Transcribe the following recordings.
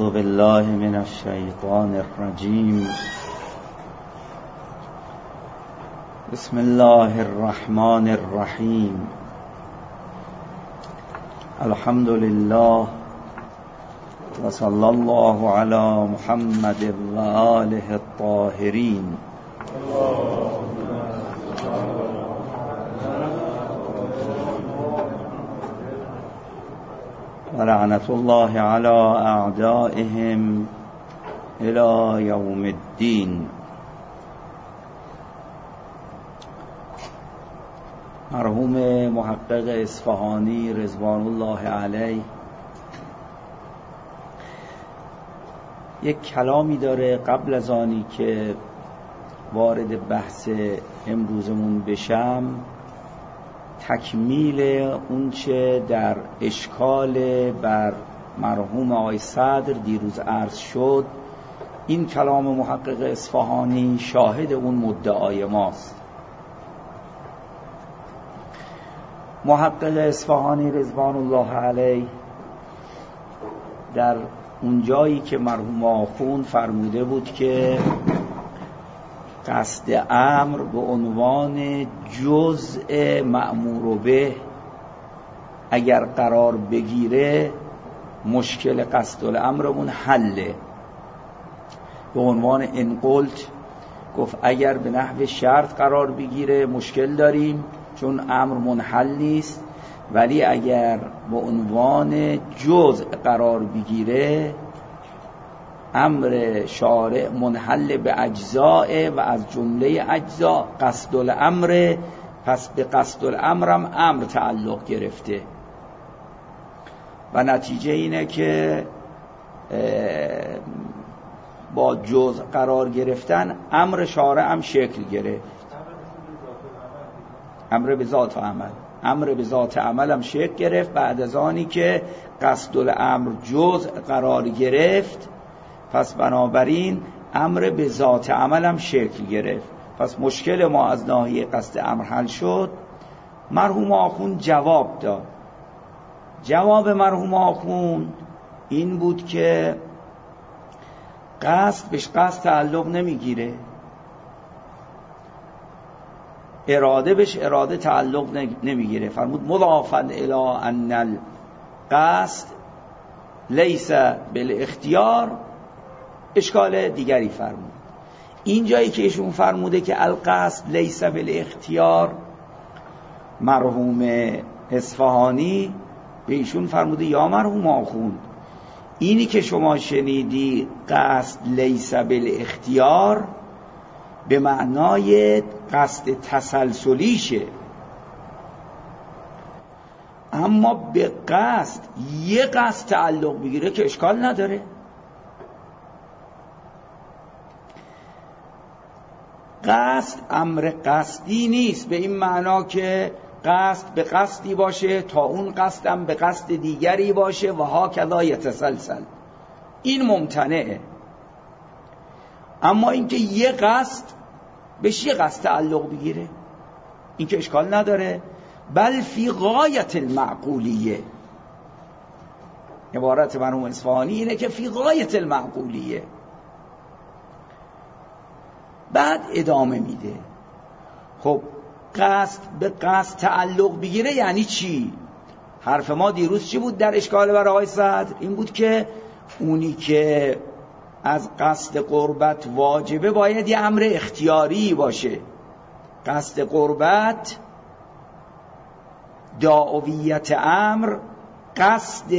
أعوذ بالله من الشيطان الرجيم. بسم الله الرحمن الرحيم. الحمد لله وصلى الله على محمد وآله الطاهرين. ولعنة الله على أعدائهم إلى يوم الدين. مرحوم محقق اصفهانی رضوان الله علیه یک کلامی داره قبل از آنی که وارد بحث امروزمون بشم، تکمیل اونچه در اشکال بر مرحوم آقای صدر دیروز عرض شد. این کلام محقق اصفهانی شاهد اون مدعای ماست. محقق اصفهانی رضوان الله علیه در اون جایی که مرحوم آخوند فرموده بود که قصد امر به عنوان جزء مأمور به اگر قرار بگیره مشکل قصد الامرمون حله. به عنوان انقلت گفت اگر به نحو شرط قرار بگیره مشکل داریم چون امر منحل نیست، ولی اگر به عنوان جزء قرار بگیره امر شارع منحل به اجزاء و از جمله اجزاء قصد الامر، پس به قصد الامرم امر تعلق گرفته و نتیجه اینه که با جزء قرار گرفتن امر شارع هم شکل گرفت. امر به ذات عمل، امر به ذات عمل هم شکل گرفت بعد از آنی که قصد الامر جزء قرار گرفت. پس بنابراین امر به ذات عمل هم شکل گرفت. پس مشکل ما از ناحیه قصد امر حل شد. مرحوم آخوند جواب داد. جواب مرحوم آخوند این بود که قصد بهش قصد تعلق نمیگیره، اراده بهش اراده تعلق نمیگیره. فرمود مضافا الی ان القصد لیس بالاختیار. اشکال دیگری فرمود. این جایی که ایشون فرموده که القصد لیس بالاختیار، مرحوم اصفهانی به ایشون فرموده یا مرحوم آخوند، اینی که شما شنیدی قصد لیس بالاختیار به معنای قصد تسلسلیشه، اما به قصد یه قصد تعلق بگیره که اشکال نداره. قصد امر قصدی نیست به این معنا که قصد به قصدی باشه تا اون قصدم به قصد دیگری باشه و هاکذا یتسلسل. این ممتنعه. اما اینکه یه قصد بهش یه قصد تعلق بگیره این که اشکال نداره. بل فی غایت المعقولیه. عبارت مرحوم اصفهانی اینه که فی غایت المعقولیه. بعد ادامه میده. خب قصد به قصد تعلق بگیره یعنی چی؟ حرف ما دیروز چی بود در اشکال بر آقای صدر؟ این بود که اونی که از قصد قربت واجبه باید یه امر اختیاری باشه. قصد قربت دعویت امر، قصد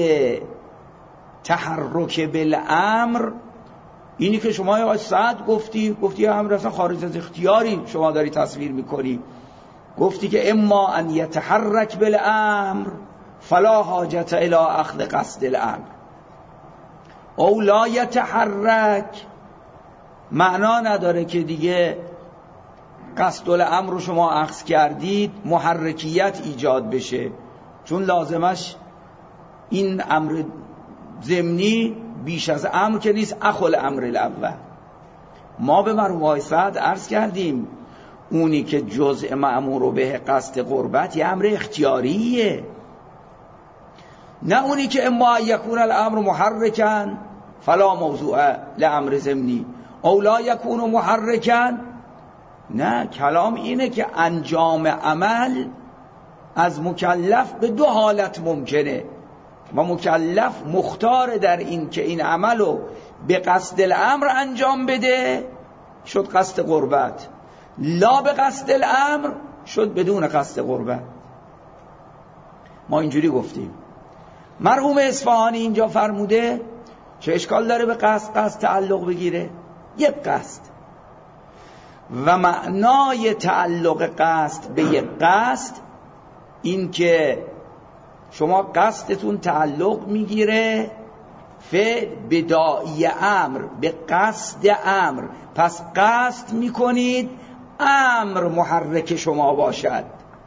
تحرک بالامر، اینی که شما آقای صدر گفتی امر اصلا خارج از اختیاری شما داری تصویر میکنی. گفتی که اما ان یتحرک بالامر فلا حاجت الی اخذ قصد الامر او لا یتحرک، معنا نداره که دیگه قصد الامر رو شما اخذ کردید محرکیت ایجاد بشه، چون لازمش این امر ضمنی بیش از امر که نیست، اخل امر الاول. ما به مرحوم آقای صدر عرض کردیم اونی که جزء مأمور به قصد قربت یه امر اختیاریه، نه اونی که اما یکون الامر محرکن فلا موضوع لامر ضمنی او لا یکون محرکا. نه، کلام اینه که انجام عمل از مکلف به دو حالت ممکنه و مکلف مختار در این که این عملو به قصد الامر انجام بده، شد قصد قربت، لا به قصد الامر، شد بدون قصد قربت. ما اینجوری گفتیم. مرحوم اصفهانی اینجا فرموده چه اشکال داره به قصد تعلق بگیره؟ یک قصد و معنای تعلق قصد به یک قصد این که شما قصدتون تعلق میگیره فعل به داعی امر، به قصد امر، پس قصد میکنید امر محرک شما باشد،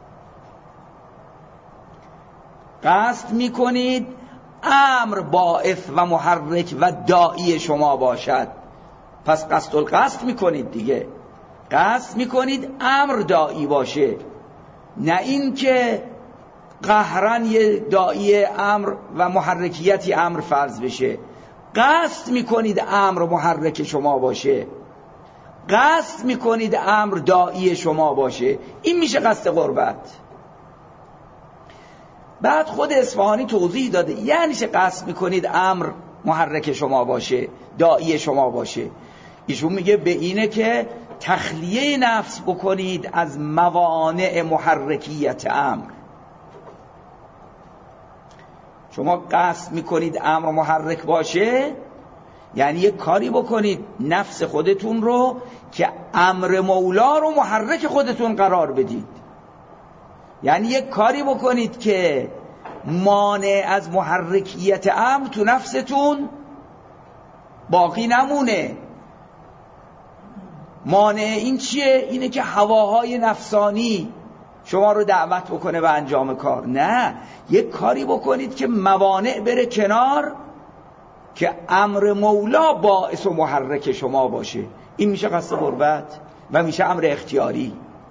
قصد میکنید امر باعث و محرک و داعی شما باشد، پس قصد القصد میکنید دیگه، قصد میکنید امر داعی باشه، نه این که قهرن یه داعی امر و محرکیتی امر فرض بشه. قصد میکنید امر محرک شما باشه، قصد میکنید امر داعی شما باشه، این میشه قصد قربت. بعد خود اصفهانی توضیح داده یعنی چه قصد میکنید امر محرک شما باشه، داعی شما باشه. ایشون میگه به اینه که تخلیه نفس بکنید از موانع محرکیت امر. شما قصد میکنید امر محرک باشه یعنی یک کاری بکنید نفس خودتون رو که امر مولا رو محرک خودتون قرار بدید، یعنی یک کاری بکنید که مانع از محرکیت امر تو نفستون باقی نمونه. مانع این چیه؟ اینه که هواهای نفسانی شما رو دعوت بکنه به انجام کار. نه، یک کاری بکنید که موانع بره کنار که امر مولا باعث و محرک شما باشه. این میشه قصد قربت و میشه امر اختیاری.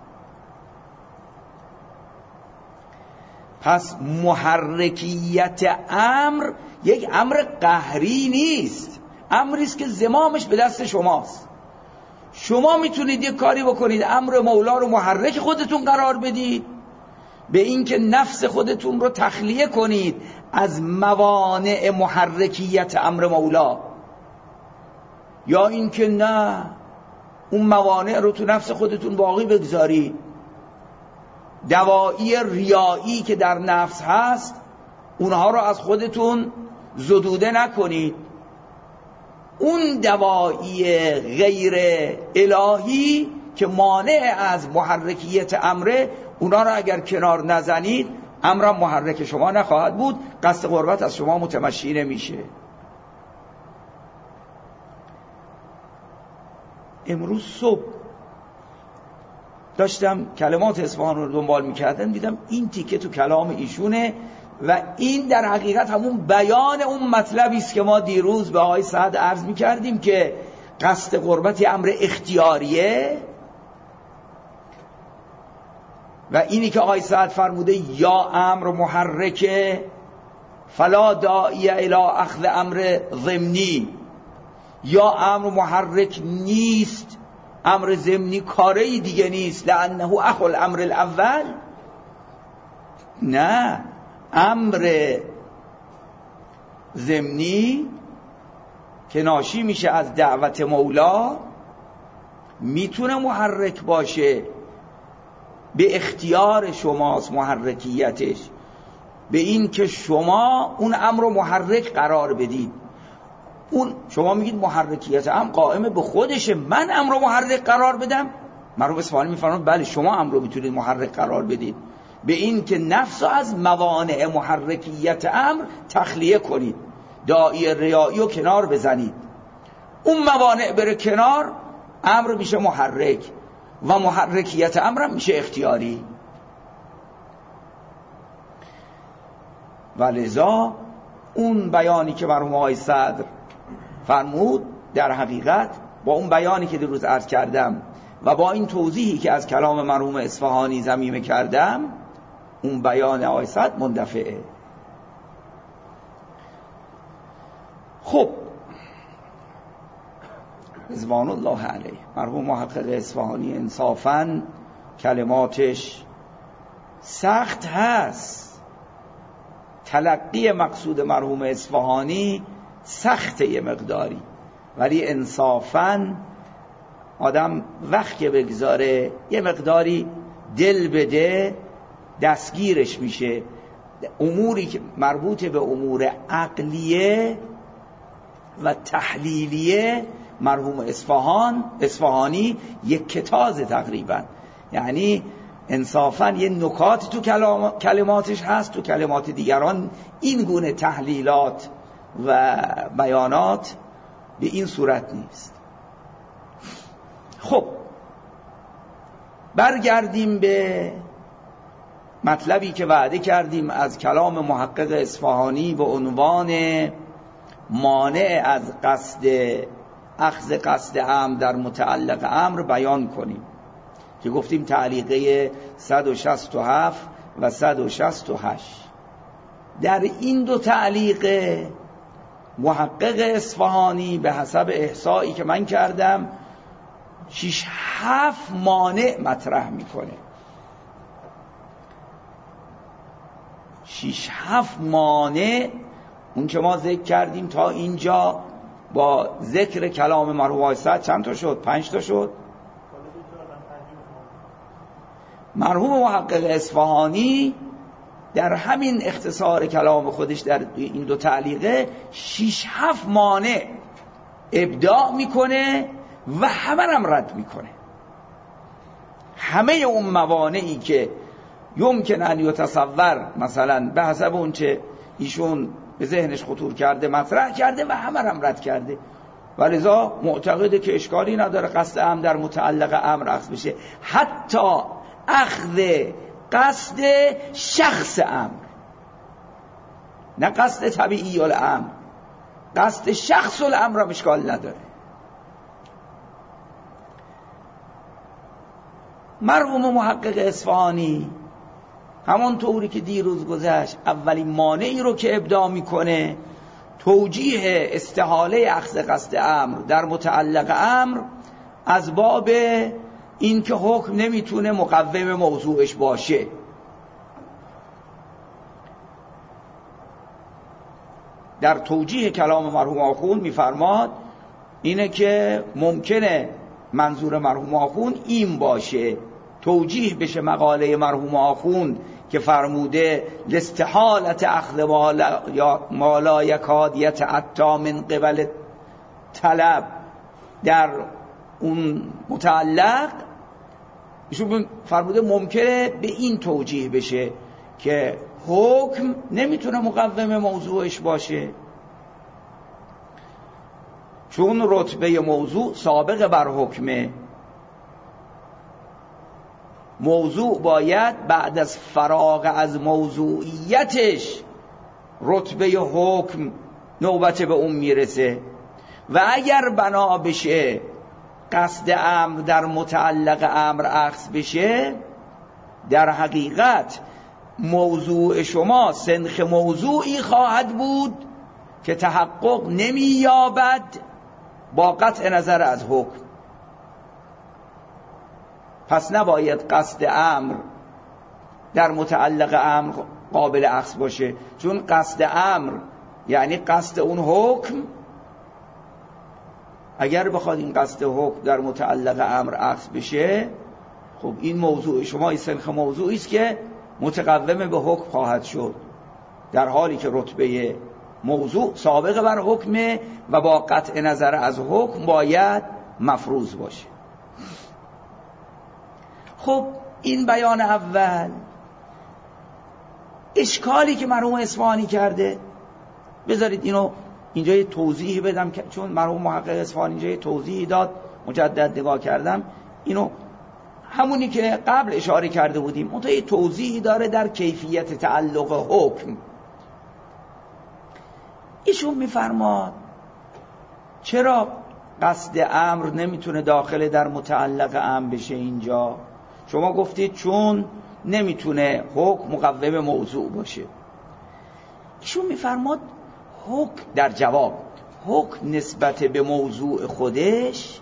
پس محرکیت امر یک امر قهری نیست، امریست که زمامش به دست شماست. شما میتونید یک کاری بکنید امر مولا رو محرک خودتون قرار بدید، به این که نفس خودتون رو تخلیه کنید از موانع محرکیت امر مولا، یا این که نه اون موانع رو تو نفس خودتون باقی بگذارید. دوایی ریایی که در نفس هست اونها رو از خودتون زدوده نکنید. اون دوایی غیر الهی که مانع از محرکیت امره، اونا رو اگر کنار نزنید امرم محرک شما نخواهد بود، قصد قربت از شما متمشی نمیشه. امروز صبح داشتم کلمات اصفهان رو دنبال میکردم، دیدم این تیکه تو کلام ایشونه و این در حقیقت همون بیان اون مطلبی است که ما دیروز به آقای سعد عرض میکردیم که قصد قربت امر اختیاریه و اینی که آقای سعد فرموده یا امر محرکه فلا داعی الی اخذ امر ضمنی، یا امر محرک نیست، امر ضمنی کاری دیگه نیست، لانه اخو الامر الاول. نه، امر ضمنی که ناشی میشه از دعوت مولا میتونه محرک باشه، به اختیار شماست محرکیتش، به این که شما اون امر رو محرک قرار بدید. اون شما میگید محرکیت امر قائمه به خودشه، من امر رو محرک قرار بدم؟ مرحوم اصفهانی میفرماید بله شما امر رو میتونید محرک قرار بدید، به این که نفس رو از موانع محرکیت امر تخلیه کنید، داعی ریایی رو کنار بزنید، اون موانع بره کنار، امر میشه محرک و محرکیت امر میشه اختیاری. و لذا اون بیانی که مرحوم آقای صدر فرمود در حقیقت با اون بیانی که دیروز عرض کردم و با این توضیحی که از کلام مرحوم اصفهانی ضمیمه کردم، اون بیان آقای صدر مندفعه. خب رضوان الله علیه. مرحوم محقق اصفهانی انصافاً کلماتش سخت هست، تلقی مقصود مرحوم اصفهانی سخته یه مقداری، ولی انصافاً آدم وقت که بگذاره یه مقداری دل بده دستگیرش میشه. اموری که مربوط به امور عقلیه و تحلیلیه مرحوم اصفهانی یک کتازه تقریبا، یعنی انصافاً یه نکات تو کلماتش هست، تو کلمات دیگران این گونه تحلیلات و بیانات به این صورت نیست. خب برگردیم به مطلبی که وعده کردیم از کلام محقق اصفهانی به عنوان مانع از اخذ قصد امر در متعلق امر بیان کنیم، که گفتیم تعلیقه 167 و 168. در این دو تعلیقه محقق اصفهانی به حسب احصایی که من کردم 6-7 مانع مطرح میکنه. 6-7 مانع اون که ما ذکر کردیم تا اینجا با ذکر کلام مرحوم آقای سعد چند تا شد؟ 5 تا شد. مرحوم محقق اصفهانی در همین اختصار کلام خودش در این دو تعلیقه 6-7 مانع ابداع میکنه و همه هم رد میکنه. همه اون موانعی که یمکن ان یتصور مثلا به حسب اون چه ایشون به ذهنش خطور کرده مطرح کرده و همه هم رد کرده، ولذا معتقده که اشکالی نداره قصد امر در متعلق امر اخذ بشه، حتی اخذ قصد شخص امر، نه قصد طبیعی الامر، قصد شخص الامر هم اشکال نداره. مرحوم محقق اصفهانی همون طوری که دیروز گذشت اولین مانعی رو که ابداع میکنه توجیه استحاله اخذ قصد امر در متعلق امر از باب این که حکم نمیتونه مقوم موضوعش باشه. در توجیه کلام مرحوم آخوند میفرماد اینه که ممکنه منظور مرحوم آخوند این باشه، توجیه بشه مقاله مرحوم آخوند که فرموده لاستحالت اخذ ما لا یکاد یتأتی من قبل طلب، در اون متعلق ایشون فرموده ممکنه به این توجیه بشه که حکم نمیتونه مقوم موضوعش باشه، چون رتبه موضوع سابق بر حکمه. موضوع باید بعد از فراغ از موضوعیتش رتبه حکم نوبت به اون میرسه، و اگر بنا بشه قصد امر در متعلق امر اخذ بشه، در حقیقت موضوع شما سنخ موضوعی خواهد بود که تحقق نمی‌یابد با قطع نظر از حکم. پس نباید قصد امر در متعلق امر قابل اخذ باشه، چون قصد امر یعنی قصد اون حکم. اگر بخواد این قصد حکم در متعلق امر اخذ بشه، خب این موضوع شما این سنخ موضوعی است که متقوم به حکم خواهد شد، در حالی که رتبه موضوع سابق بر حکمه و با قطع نظر از حکم باید مفروض باشه. خب این بیان اول. اشکالی که مرحوم اصفهانی کرده، بذارید اینو اینجا یه توضیح بدم، چون مرحوم محقق اصفهانی اینجا یه توضیح داد، مجدد نگاه کردم، اینو همونی که قبل اشاره کرده بودیم، اون یه توضیحی داره در کیفیت تعلق حکم. ایشون میفرماد چرا قصد امر نمیتونه داخل در متعلق امر بشه اینجا؟ شما گفتید چون نمیتونه حکم مقوم موضوع باشه. ایشون میفرماد حکم در جواب، حکم نسبت به موضوع خودش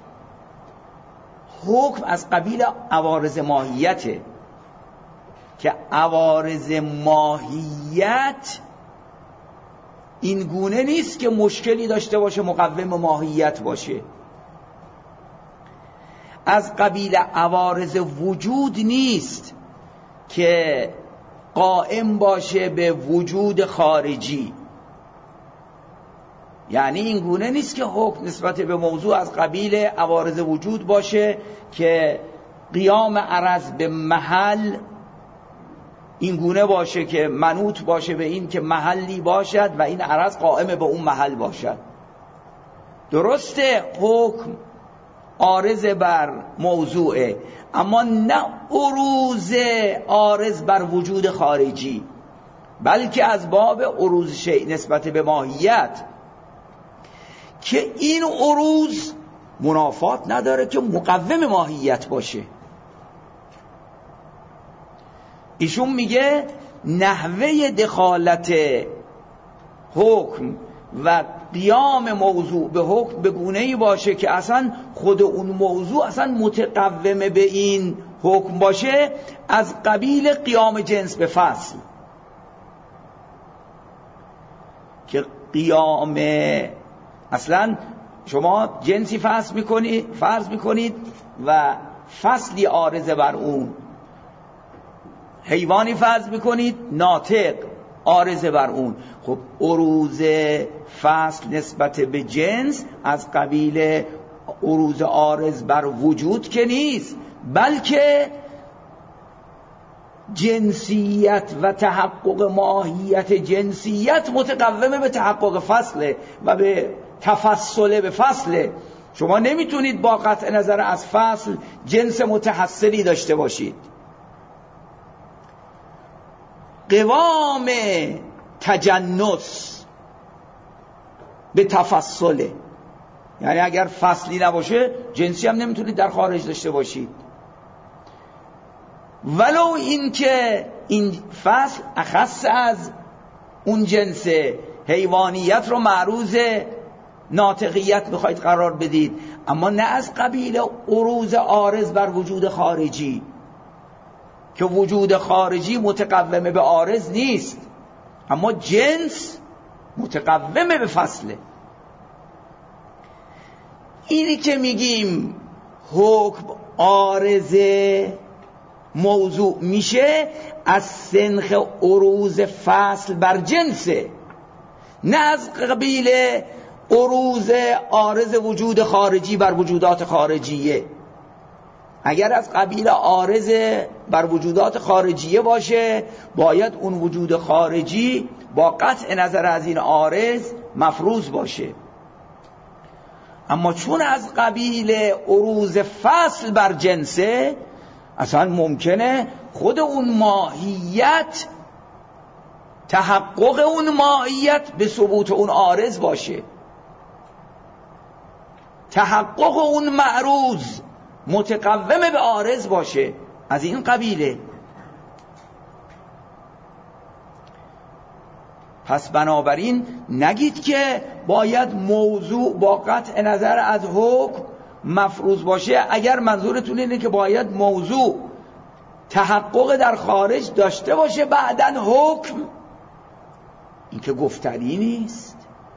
حکم از قبیل عوارض ماهیته که عوارض ماهیت این گونه نیست که مشکلی داشته باشه مقوم ماهیت باشه. از قبیل عوارض وجود نیست که قائم باشه به وجود خارجی. یعنی این گونه نیست که حکم نسبت به موضوع از قبیل عوارض وجود باشه که قیام عرض به محل این گونه باشه که منوط باشه به این که محلی باشد و این عرض قائم به اون محل باشد. درسته حکم عارض بر موضوعه، اما نه عروض عارض بر وجود خارجی، بلکه از باب عروض شیء نسبت به ماهیت که این عروض منافات نداره که مقوم ماهیت باشه. ایشون میگه نحوه دخالت حکم و قیام موضوع به حکم به گونه‌ای باشه که اصلا خود اون موضوع اصلا متقوم به این حکم باشه، از قبیل قیام جنس به فصل. که قیام اصلا شما جنسی فرض میکنید و فصلی عارض بر اون، حیوانی فرض میکنید ناطق عارض بر اون. خب عروض فصل نسبت به جنس از قبیل عروض عارض بر وجود که نیست، بلکه جنسیت و تحقق ماهیت جنسیت متقومه به تحقق فصله و به تفصله به فصله. شما نمیتونید با قطع نظر از فصل جنس متحصلی داشته باشید. قوام تجنس به تفصله، یعنی اگر فصلی نباشه جنسی هم نمیتونید در خارج داشته باشید، ولو این که این فصل اخص از اون جنس حیوانیت رو معروض ناطقیت بخواید قرار بدید، اما نه از قبیل عروض عارض بر وجود خارجی که وجود خارجی متقوم به عارض نیست، اما جنس متقوم به فصله. اینی که میگیم حکم عارض موضوع میشه از سنخ عروض فصل بر جنسه، نه از قبیل عروض عارض وجود خارجی بر وجودات خارجیه. اگر از قبیل عارض بر وجودات خارجیه باشه، باید اون وجود خارجی با قطع نظر از این عارض مفروض باشه. اما چون از قبیل عروض فصل بر جنسه، اصلا ممکنه خود اون ماهیت، تحقق اون ماهیت به ثبوت اون عارض باشه، تحقق اون معروض متقوم به عارض باشه. از این قبیله. پس بنابراین نگید که باید موضوع با قطع نظر از حکم مفروض باشه اگر منظورتون اینه که باید موضوع تحقق در خارج داشته باشه بعداً حکم. این که گفتنی نیست.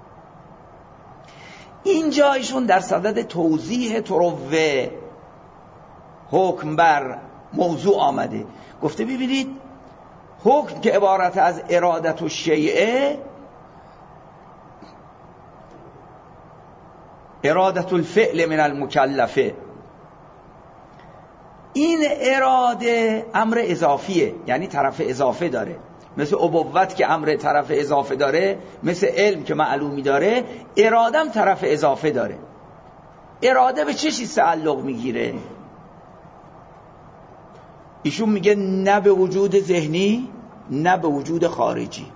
این جایشون در صدد توضیح تروه حکم بر موضوع آمده. گفته ببینید حکم که عبارت از ارادت و شیء، ارادت الفعل من المکلفه، این اراده امر اضافیه، یعنی طرف اضافه داره. مثل ابوت که امر طرف اضافه داره، مثل علم که معلومی داره، ارادم طرف اضافه داره. اراده به چه چیز تعلق میگیره؟ ایشون میگه نه به وجود ذهنی نه به وجود خارجی.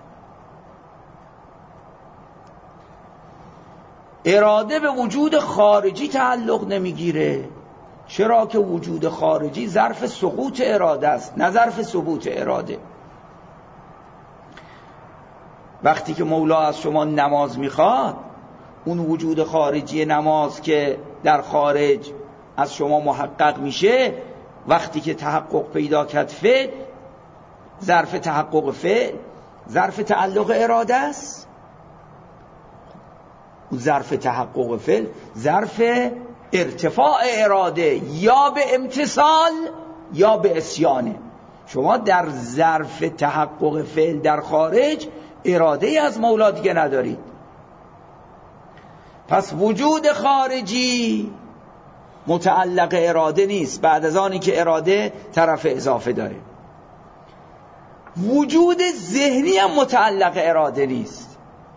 اراده به وجود خارجی تعلق نمیگیره. چرا که وجود خارجی ظرف سقوط اراده است نه ظرف ثبوت اراده. وقتی که مولا از شما نماز میخواد، اون وجود خارجی نماز که در خارج از شما محقق میشه، وقتی که تحقق پیدا کرد فعل، ظرف تحقق فعل ظرف تعلق اراده است. ظرف تحقق فعل ظرف ارتفاع اراده یا به امتثال یا به عصیانه. شما در ظرف تحقق فعل در خارج اراده ای از مولا دیگه ندارید. پس وجود خارجی متعلق اراده نیست، بعد از آنی که اراده طرف اضافه داره. وجود ذهنی هم متعلق اراده نیست،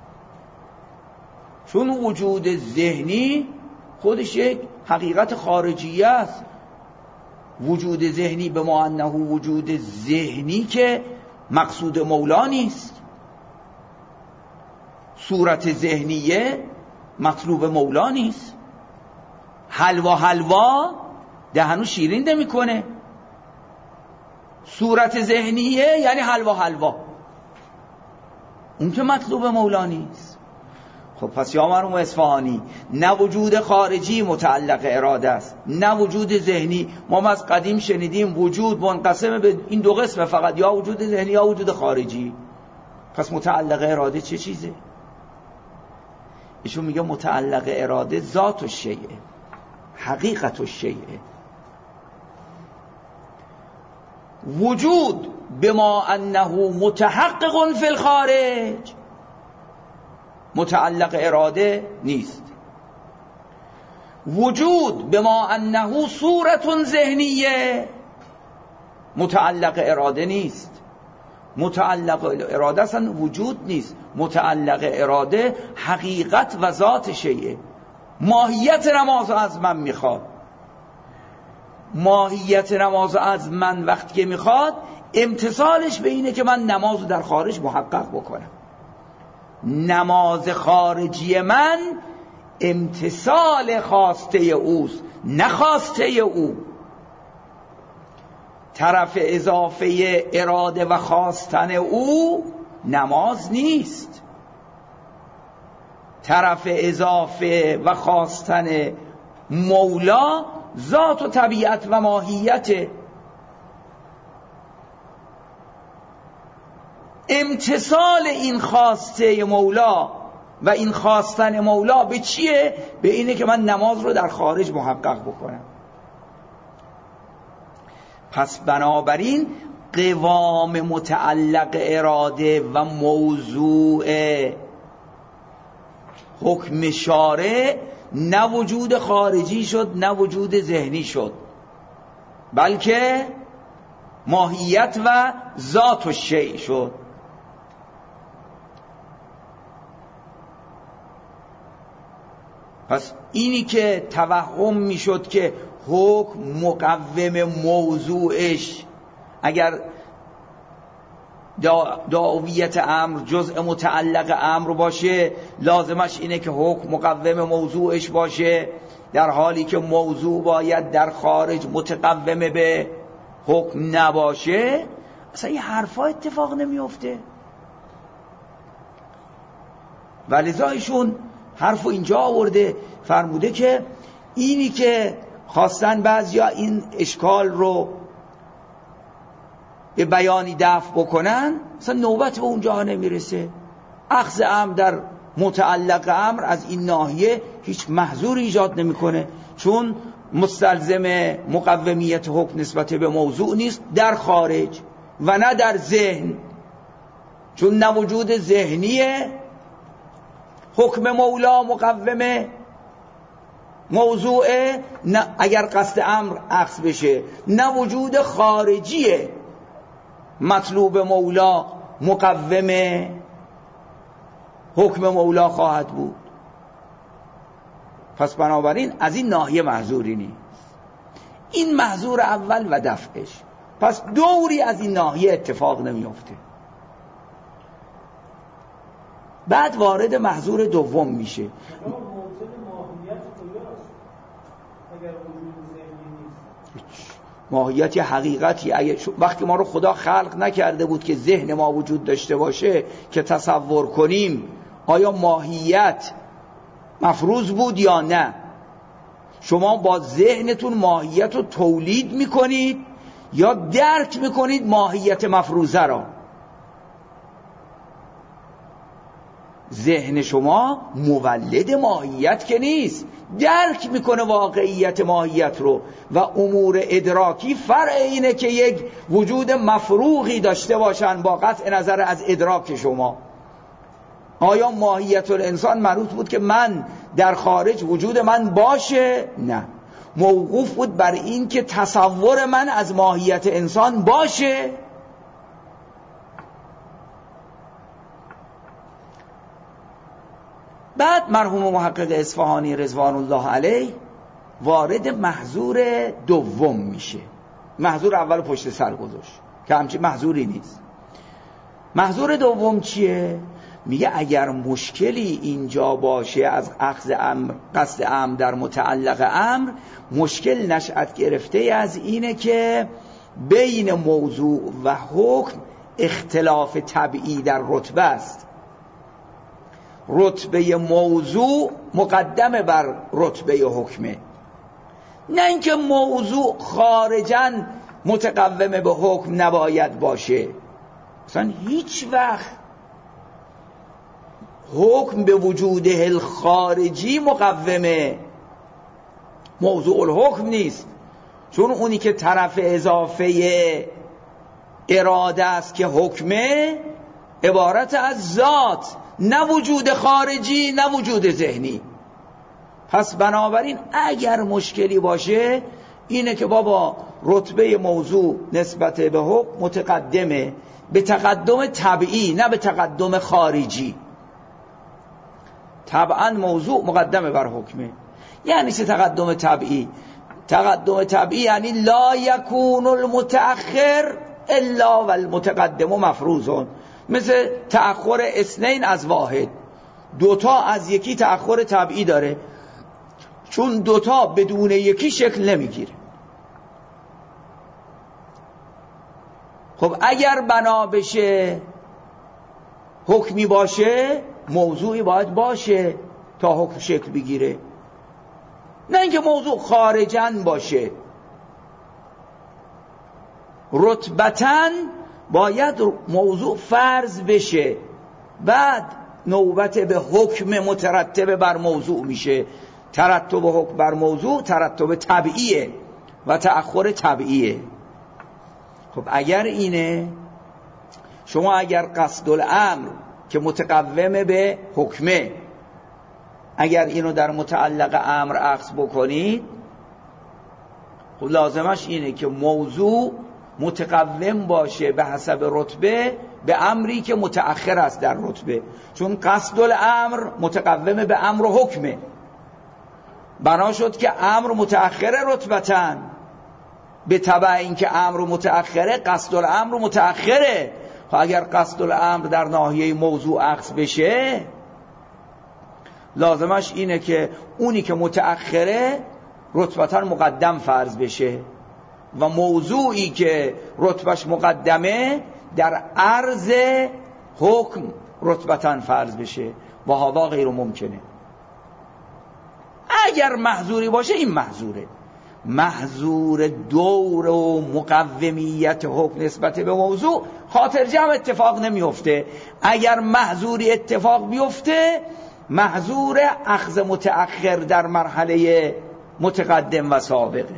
چون وجود ذهنی خودش یک حقیقت خارجی است. وجود ذهنی به ما انه وجود ذهنی که مقصود مولا نیست. صورت ذهنیه مطلوب مولا نیست. حلوا دهنو شیرین نمیکنه. صورت ذهنیه یعنی حلوا اون که مطلوب مولا نیست. خب پس یا مرحوم اصفهانی، نه وجود خارجی متعلق اراده است نه وجود ذهنی. ما از قدیم شنیدیم وجود منقسم به این دو قسمه فقط، یا وجود ذهنی یا وجود خارجی. پس متعلق اراده چه چیزه؟ ایشون میگه متعلق اراده ذات الشیء، حقیقت الشیء. وجود بما انه متحقق فی الخارج متعلق اراده نیست. وجود بما انه صورت ذهنیه متعلق اراده نیست. متعلق اراده اصلا وجود نیست. متعلق اراده حقیقت و ذات شیء. ماهیت نماز از من میخواد. ماهیت نماز از من وقتی که میخواد امتثالش به اینه که من نماز رو در خارج محقق بکنم. نماز خارجی من امتثال خواسته اوست نه خواسته او. طرف اضافه اراده و خواستن او نماز نیست. طرف اضافه و خواستن مولا ذات و طبیعت و ماهیت. امتثال این خواسته مولا و این خواستن مولا به چیه؟ به اینه که من نماز رو در خارج محقق بکنم. پس بنابراین قوام متعلق اراده و موضوع حکم شارع نه وجود خارجی شد نه وجود ذهنی شد، بلکه ماهیت و ذات الشیء شد. پس اینی که توهم میشد که حکم مقوم موضوعش، اگر دعویت امر جزء متعلق امر باشه لازمش اینه که حکم مقوم موضوعش باشه، در حالی که موضوع باید در خارج متقوم به حکم نباشه. اصلا این حرفا اتفاق نمیفته. ولذا ایشون حرفو اینجا آورده، فرموده که اینی که خواستن بعضیا این اشکال رو به بیانی دفع بکنن، اصلا نوبت به اونجا نمیرسه. اخذ امر در متعلق امر از این ناحیه هیچ محظور ایجاد نمیکنه، چون مستلزم مقومیت حکم نسبت به موضوع نیست در خارج و نه در ذهن، چون نه وجود ذهنیه حکم مولا مقوم موضوعه، نه اگر قصد امر اخذ بشه، نه وجود خارجیه مطلوب مولا مقوم حکم مولا خواهد بود. پس بنابراین از این ناحیه محظوری نیست. این محظور اول و دفعش. پس دوری از این ناحیه اتفاق نمیفته. بعد وارد محظور دوم میشه. ماهیت حقیقتی. وقتی ما رو خدا خلق نکرده بود که ذهن ما وجود داشته باشه که تصور کنیم آیا ماهیت مفروض بود یا نه. شما با ذهنتون ماهیت رو تولید میکنید یا درک میکنید ماهیت مفروضه را. ذهن شما مولد ماهیت که نیست، درک میکنه واقعیت ماهیت رو و امور ادراکی فرع اینه که یک وجود مفروغی داشته باشن با قطع نظر از ادراک شما. آیا ماهیت الانسان منوط بود که من در خارج وجود من باشه؟ نه، موقوف بود بر این که تصور من از ماهیت انسان باشه. بعد مرحوم محقق اصفهانی رضوان الله علیه وارد محظور دوم میشه. محظور اول پشت سر گذاشت که همچین محظوری نیست. محظور دوم چیه؟ میگه اگر مشکلی اینجا باشه از اخذ امر، قصد امر در متعلق امر، مشکل نشأت گرفته از اینه که بین موضوع و حکم اختلاف طبعی در رتبه است. رتبه موضوع مقدم بر رتبه حکمه، نه اینکه موضوع خارجاً متقوم به حکم نباید باشه. مثلا هیچ وقت حکم به وجوده الخارجی مقومه موضوع الحکم نیست، چون اونی که طرف اضافه اراده است که حکمه عبارت از ذات، نه وجود خارجی نه وجود ذهنی. پس بنابراین اگر مشکلی باشه اینه که بابا رتبه موضوع نسبت به حکم متقدمه، به تقدم طبعی نه به تقدم خارجی. طبعا موضوع مقدمه بر حکمه. یعنی چه تقدم طبعی؟ تقدم طبعی یعنی لا یکون المتأخر الا والمتقدم مفروض، مثل تأخر اثنین از واحد، دوتا از یکی تأخر طبعی داره، چون دوتا بدون یکی شکل نمیگیره. خب اگر بنا بشه حکمی باشه، موضوعی باید باشه تا حکم شکل بگیره، نه اینکه موضوع خارجاً باشه. رتبتاً باید موضوع فرض بشه، بعد نوبت به حکم مترتب بر موضوع میشه. ترتب حکم بر موضوع ترتب طبیعیه و تأخر طبیعیه. خب اگر اینه، شما اگر قصد الامر که متقوم به حکمه، اگر اینو در متعلق امر اخذ بکنید، خب لازمش اینه که موضوع متقوم باشه به حسب رتبه به امری که متأخر است در رتبه، چون قصد الامر متقوم به امر و حکمه. بنا شد که امر متأخر رتبتاً، به تبع اینکه امر متأخره قصد الامر متأخره. خب اگر قصد الامر در ناحیه موضوع اخذ بشه، لازمش اینه که اونی که متأخره رتبتاً مقدم فرض بشه و موضوعی که رتبش مقدمه در عرض حکم رتبتاً فرض بشه. و هذا غیر ممکنه. اگر محظوری باشه این محظوره. محظور دور و مقومیت حکم نسبت به موضوع خاطر جمع اتفاق نمیفته. اگر محظوری اتفاق بیفته، محظور اخذ متأخر در مرحله متقدم و سابقه.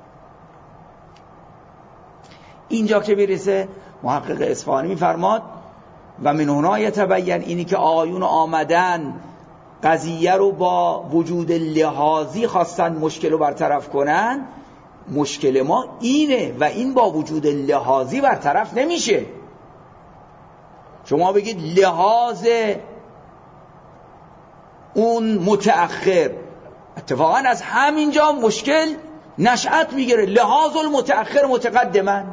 اینجا که میرسه محقق اصفهانی میفرماد و من هنا یتبین، اینی که آیون آمدن قضیه رو با وجود لحاظی خواستن مشکل رو برطرف کنن، مشکل ما اینه و این با وجود لحاظی برطرف نمیشه. شما بگید لحاظ اون متأخر، اتفاقا از همینجا مشکل نشأت میگیره. لحاظ المتأخر متقدما،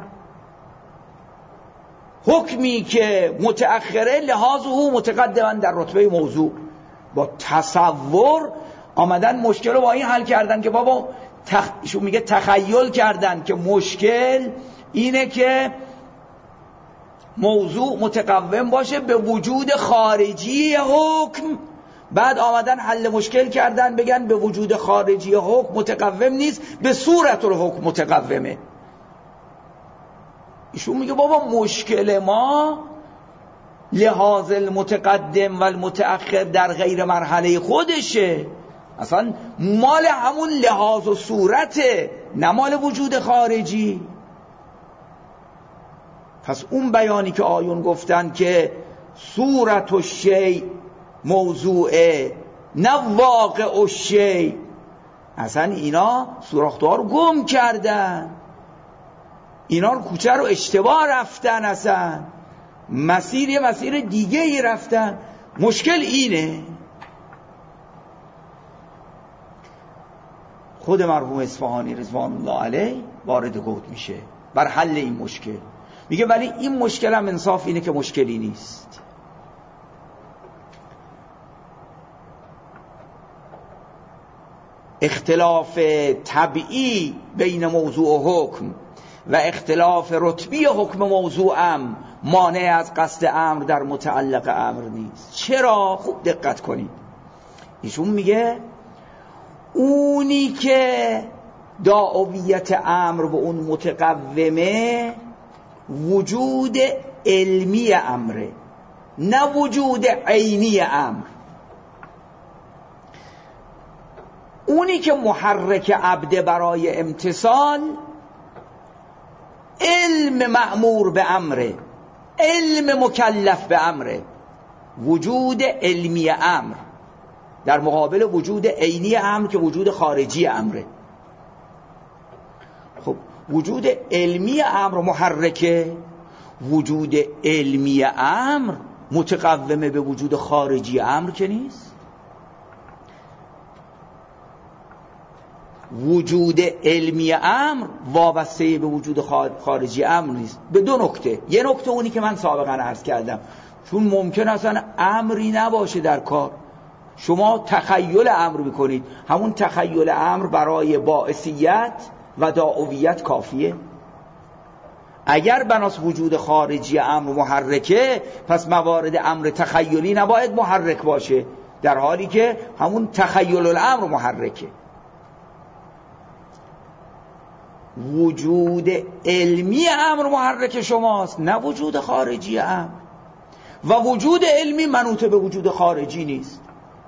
حکمی که متأخره لحاظ او متقدما در رتبه موضوع. با تصور آمدن مشکل رو با این حل کردن که بابا ایشون میگه تخیل کردن که مشکل اینه که موضوع متقوم باشه به وجود خارجی حکم بعد آمدن حل مشکل کردن بگن به وجود خارجی حکم متقوم نیست، به صورت الحکم متقومه. ایشون میگه بابا مشکل ما لحاظ المتقدم و المتأخر در غیر مرحله خودشه، اصلا مال همون لحاظ و صورته، نه مال وجود خارجی. پس اون بیانی که آیون گفتن که صورت الشیء موضوعه نه واقع الشیء، اصلا اینا سوراخ‌ها رو گم کردن، اینا رو کوچه رو اشتباه رفتن، اصلا مسیر مسیر دیگه ای رفتن. مشکل اینه. خود مرحوم اصفهانی رضوان الله علیه وارد گود میشه بر حل این مشکل. میگه ولی این مشکل هم انصاف اینه که مشکلی نیست. اختلاف طبعی بین موضوع و حکم و اختلاف رتبی حکم موضوعم مانع از قصد امر در متعلق امر نیست. چرا؟ خوب دقت کنید. ایشون میگه اونی که داعیت امر به اون متقومه وجود علمی امره، نه وجود عینی امر. اونی که محرک عبد برای امتثال علم مأمور به امره، علم مکلف به امره، وجود علمی امر در مقابل وجود عینی امر که وجود خارجی امره. خب وجود علمی امر محرکه، وجود علمی امر متقومه به وجود خارجی امر که نیست. وجود علمی امر وابسته به وجود خارجی امر نیست. به دو نکته. یه نکته اونی که من سابقا عرض کردم، چون ممکن اصلا امری نباشه در کار، شما تخیل امر میکنید، همون تخیل امر برای باعثیت و داعیت کافیه. اگر بناس وجود خارجی امر محرکه، پس موارد امر تخیلی نباید محرک باشه، در حالی که همون تخیل الامر محرکه. وجود علمی امر محرک شماست، نه وجود خارجی امر. و وجود علمی منوط به وجود خارجی نیست،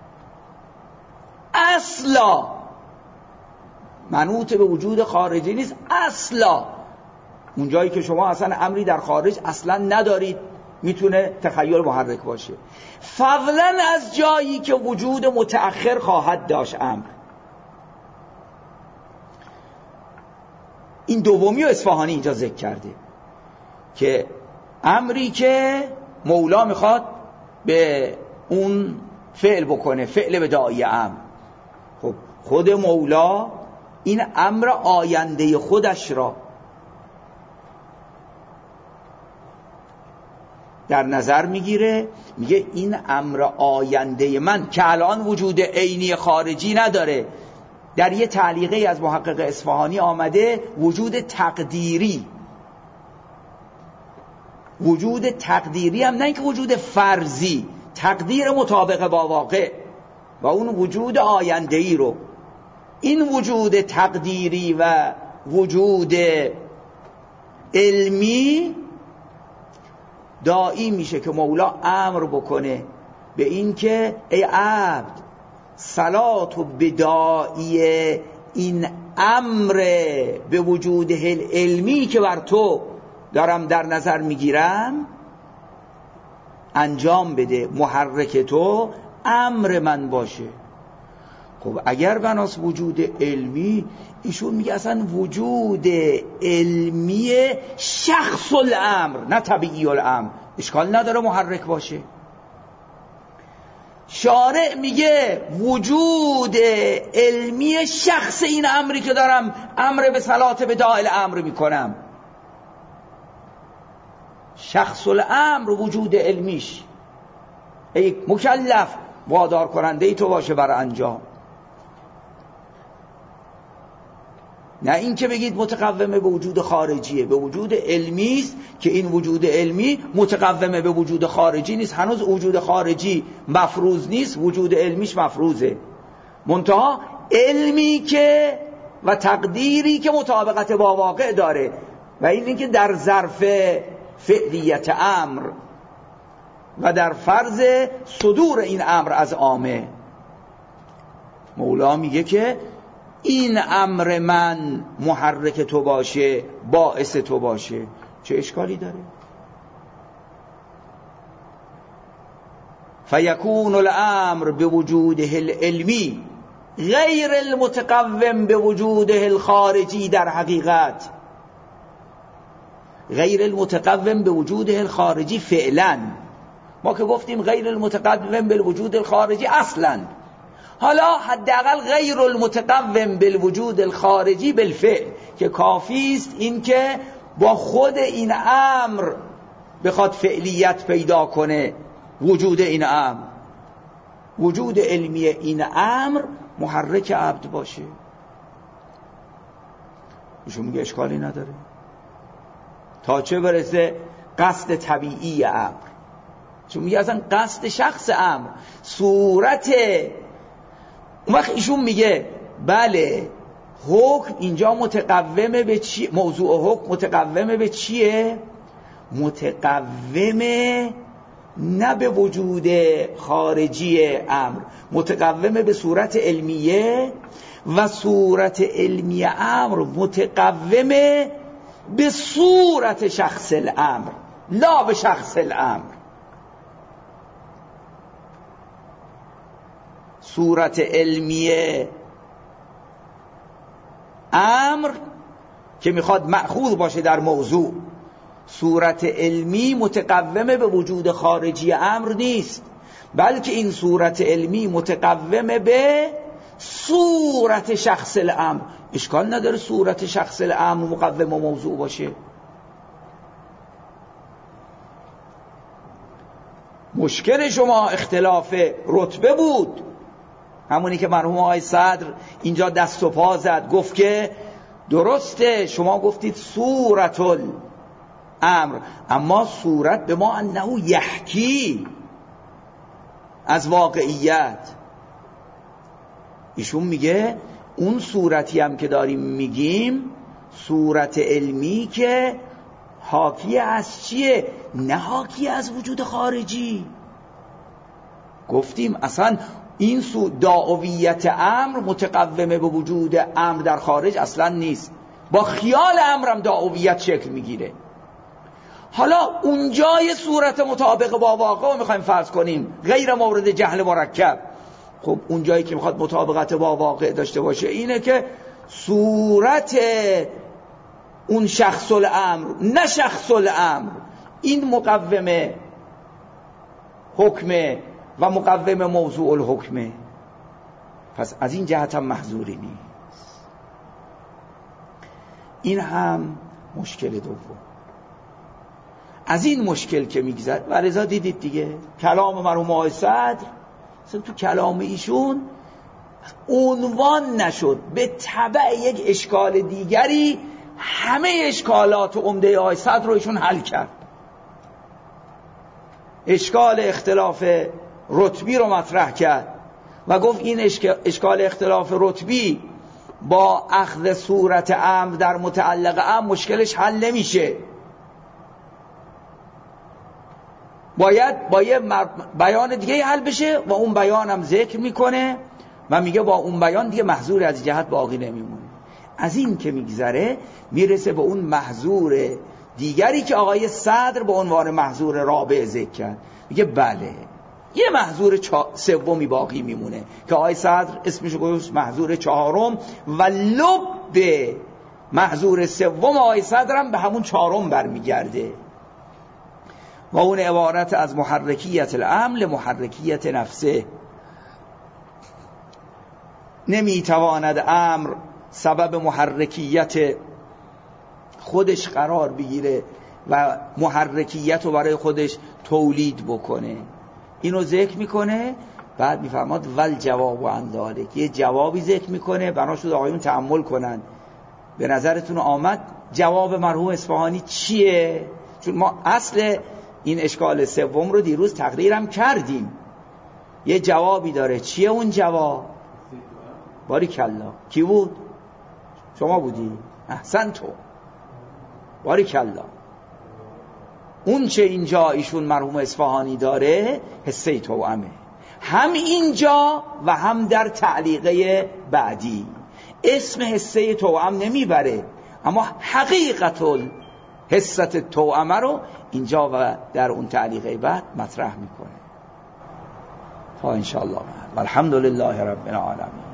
اصلا منوط به وجود خارجی نیست اصلا. اون جایی که شما اصلا امری در خارج اصلا ندارید میتونه تخیل محرک باشه، فضلا از جایی که وجود متأخر خواهد داشت امر. این دومی و اصفهانی اینجا ذکر کرده که امری که مولا میخواد به اون فعل بکنه، فعل به داعی امر. خب خود مولا این امر آینده خودش را در نظر میگیره، میگه این امر آینده من که الان وجود عینی خارجی نداره. در یه تعلیقه از محقق اصفهانی آمده وجود تقدیری. وجود تقدیری هم نه اینکه وجود فرضی، تقدیر مطابق با واقع و اون وجود آینده‌ای رو. این وجود تقدیری و وجود علمی داعی میشه که مولا امر بکنه به این که ای عبد صلات و بداعی این امر به وجود علمی که بر تو دارم در نظر میگیرم انجام بده، محرک تو امر من باشه. خب اگر بناس وجود علمی، ایشون میگه اصلا وجود علمی شخص الامر نه طبیعی الامر، اشکال نداره محرک باشه. شارع میگه وجود علمی شخص این امری که دارم امر به صلات به داعی الامر میکنم، شخص الامر وجود علمیش ای مکلف وادار کننده ای تو باشه برای انجام. نه این که بگید متقومه به وجود خارجیه، به وجود علمی است که این وجود علمی متقومه به وجود خارجی نیست. هنوز وجود خارجی مفروض نیست، وجود علمیش مفروضه. منتها علمی که و تقدیری که مطابقت با واقع داره و این که در ظرف فعلیت امر و در فرض صدور این امر از عامه. مولا میگه که این امر من محرک تو باشه، باعث تو باشه، چه اشکالی داره؟ فیکون الامر بوجوده العلمی غیر المتقوم بوجوده الخارجی. در حقیقت غیر المتقوم بوجوده الخارجی فعلا، ما که گفتیم غیر المتقوم بالوجود الخارجی اصلا، حالا حداقل غیر المتقوم بالوجود الخارجی بالفعل، که کافی است این که با خود این امر بخواد فعلیت پیدا کنه. وجود این امر، وجود علمی این امر محرک عبد باشه. ایشون میگه اشکالی نداره تا چه برسه قصد طبیعی امر. چون میگه اصلا قصد شخص امر صورت. اون وقت ایشون میگه بله حکم اینجا متقومه به چی؟ موضوع حکم متقومه به چیه؟ متقومه نه به وجود خارجی امر، متقومه به صورت علمیه و صورت علمی امر متقومه به صورت شخص الامر لا به شخص الامر. صورت علمیه امر که میخواد مأخوذ باشه در موضوع، صورت علمی متقومه به وجود خارجی امر نیست، بلکه این صورت علمی متقومه به صورت شخص الامر. اشکال نداره صورت شخص الامر مقوم و موضوع باشه. مشکل شما اختلاف رتبه بود، همونی که مرحوم آقای صدر اینجا دست و پا زد، گفت که درسته شما گفتید صورت الامر، اما صورت به ما انه یحکی از واقعیت. ایشون میگه اون صورتی هم که داریم میگیم صورت علمی که حاکی از چیه؟ نه حاکی از وجود خارجی. گفتیم اصلا این دعویت امر متقومه به وجود امر در خارج اصلا نیست، با خیال امرم دعویت شکل میگیره. حالا اونجای صورت مطابق با واقع رو میخوایم فرض کنیم، غیر مورد جهل مرکب. خب اونجایی که میخواد مطابقت با واقع داشته باشه اینه که صورت اون شخص الامر نه شخص الامر این مقوم حکمه و مقوم موضوع الحکمه. پس از این جهت هم محظوری نیست. این هم مشکل دوم. از این مشکل که میگذد و رضا دیدید دیگه کلام مرحوم آقای صدر تو کلام ایشون عنوان نشد، به تبع یک اشکال دیگری همه اشکالات عمده آقای صدر رو ایشون حل کرد. اشکال اختلاف رتبی رو مطرح کرد و گفت این اشکال اختلاف رتبی با اخذ صورت امر در متعلق امر مشکلش حل نمیشه، باید با یه بیان دیگه حل بشه و اون بیان هم ذکر میکنه و میگه با اون بیان دیگه محظور از جهت باقی نمیمونه. از این که میگذره میرسه به اون محظور دیگری که آقای صدر به عنوان محظور رابع ذکر کرد. میگه بله یه محظور سومی باقی میمونه که آقای صدر اسمشو گذاشت محظور چهارم و لب محظور سوم آقای صدر هم به همون چهارم برمیگرده و اون عبارت از محرکیت الامر محرکیت نفسه. نمیتواند امر سبب محرکیت خودش قرار بگیره و محرکیت رو برای خودش تولید بکنه. اینو ذکر میکنه، بعد میفرماد ول جواب و اندالک، یه جوابی ذکر میکنه، بنا شد آقایون تأمل کنن. به نظرتون آمد جواب مرحوم اصفهانی چیه؟ چون ما اصل این اشکال سوم رو دیروز تقریرم کردیم. یه جوابی داره. چیه اون جواب؟ باریکلا. کی بود؟ شما بودی؟ احسن تو. باریکلا. اون چه اینجا ایشون مرحوم اصفهانی داره حصه توأمه، هم اینجا و هم در تعلیقه بعدی. اسم حصه توأم نمیبره، اما حقیقت حصه توأمه رو اینجا و در اون تعلیقه بعد مطرح میکنه. تا انشاءالله. والحمد لله رب العالمین.